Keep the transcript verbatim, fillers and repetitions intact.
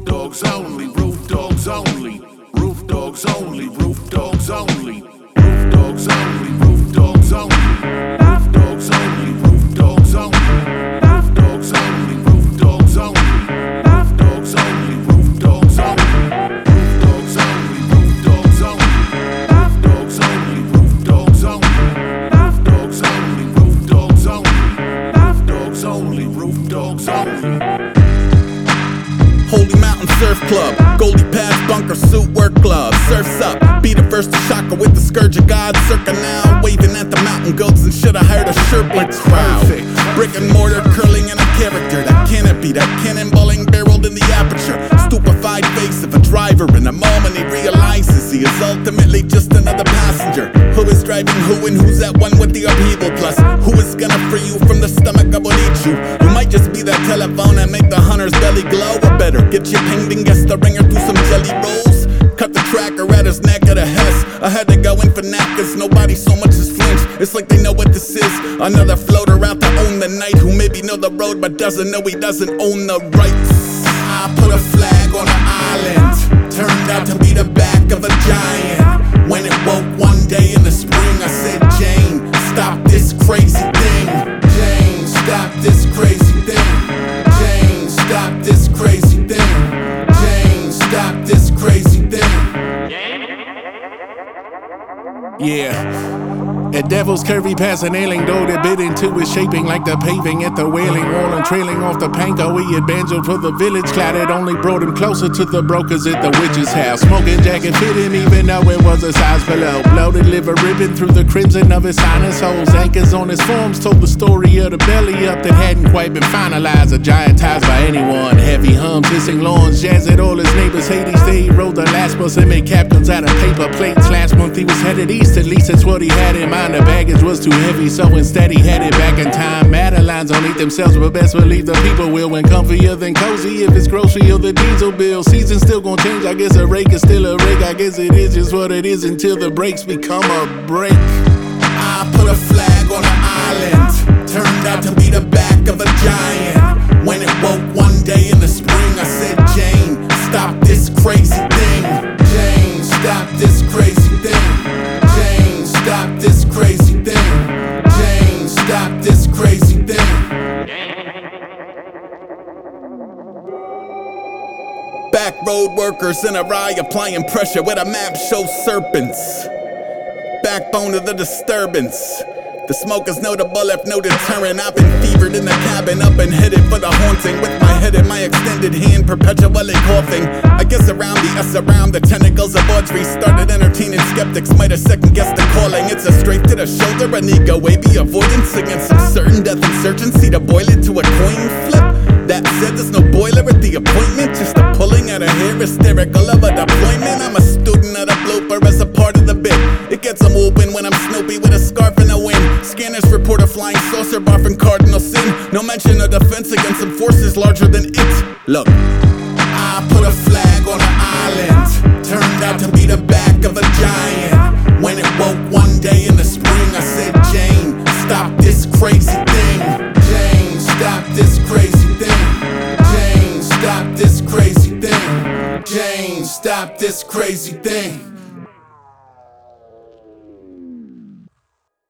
dogs only, roof dogs only, roof dogs only, roof dogs only, roof dogs only, roof dogs only, roof dogs only, roof dogs only, roof dogs only, roof dogs only, roof dogs only, roof dogs only, roof dogs only, roof dogs only, roof dogs only, roof dogs only, roof dogs only, roof dogs only, roof dogs only, roof dogs only. Holy Mountain Surf Club, Goldie Pads, bunker suit, work gloves. Surf's up, be the first to shocker with the scourge of God. Circa now, waving at the mountain goats and should have hired a shirtlet crowd. Brick and mortar curling in a character, that canopy, that cannonballing barreled in the aperture. Stupefied face of a driver in a moment he realizes he is ultimately just another passenger. Who is driving who and who's at one with the upheaval? Plus, who is gonna free you from the stomach of Bonichu? You might just be that telephone and make the hunter's belly glow. Or better, get you pinged and guess the ringer through some jelly rolls. Cut the tracker at his neck at a Hess. I had to go in for knackers, nobody so much as flinch. It's like they know what this is. Another floater out to own the night, who maybe know the road but doesn't know he doesn't own the rights. I put a flag on an island, turned out to be the back of a giant. When it woke one day in the spring, I said, Jane, stop this crazy thing. Jane, stop this crazy thing. Jane, stop this crazy thing. Jane, stop this crazy thing. Yeah. At Devil's Curvy past an ailing door that bit into his shaping like the paving at the wailing wall and trailing off the panko. He had banjoed for the village cloud. It only brought him closer to the brokers at the witch's house. Smoking jacket fit him even though it was a size below. Bloated liver ribbon through the crimson of his sinus holes. Anchors on his forms told the story of the belly up that hadn't quite been finalized or giantized by anyone. Heavy hums, hissing lawns, jazz at all his neighbors. Hades Day he rode the last bus and made captains out of paper plates. Last month he was headed east, at least that's what he had in mind. The baggage was too heavy, so instead he headed back in time. Madeline's don't eat themselves, but best believe the people will. When comfier than cozy, if it's grocery or the diesel bill. Season's still gonna change, I guess a rake is still a rake. I guess it is just what it is until the breaks become a break. I put a flag on an island, turned out to be the back of a giant. When it woke one day in the spring, I said, Jane, stop this crazy thing. Jane, stop this crazy thing. Jane, stop this crazy thing. Jane, stop this crazy thing. Back road workers in a rye applying pressure where the map shows serpents. Backbone of the disturbance. The smoke is notable if no deterrent. I've been fevered in the cabin, up and headed for the haunting. With my head in my extended hand, perpetually coughing. I guess around the S, around the tentacles of Audrey. Started entertaining skeptics, might have second guessed the calling. It's a straight to the shoulder, an ego wavy avoidance against some certain death insurgency to boil it to a coin flip. That said, there's no boiler at the appointment, just a pulling at a hair, hysterical of a deployment. I'm a student of the blooper as a part of the bit. It gets them open when I'm Snoopy with a scarf in the wind. Scanners report a flying saucer bar from Cardinal Sin. No mention of defense against some forces larger than it. Look, I put a flag on an island, turned out to be the back of a giant. When it woke one day in the spring, I said, Jane, stop this crazy thing. Jane, stop this crazy thing. Jane, stop this crazy thing. Jane, stop this crazy thing.